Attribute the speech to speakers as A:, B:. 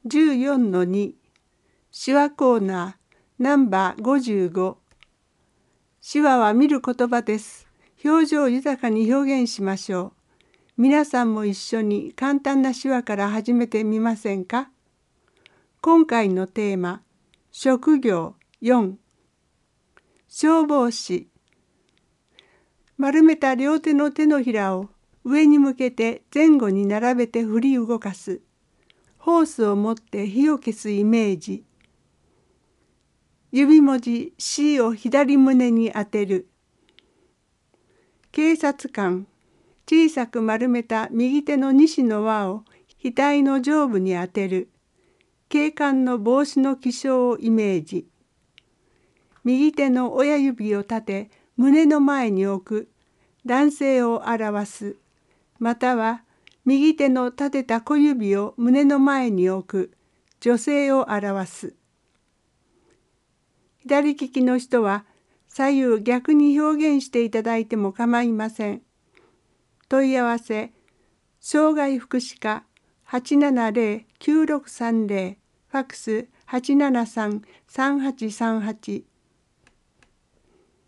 A: 14-2手話コーナーナンバー55。手話は見る言葉です。表情豊かに表現しましょう。皆さんも一緒に簡単な手話から始めてみませんか？今回のテーマ、職業4。消防士。丸めた両手の手のひらを上に向けて前後に並べて振り動かす。ホースを持って火を消すイメージ。指文字 C を左胸に当てる。警察官。小さく丸めた右手の西の輪を額の上部に当てる。警官の帽子の起床をイメージ。右手の親指を立て胸の前に置く。男性を表す。または右手の立てた小指を胸の前に置く。女性を表す。左利きの人は左右逆に表現していただいても構いません。問い合わせ、障害福祉課 870-9630、ファックス 873-3838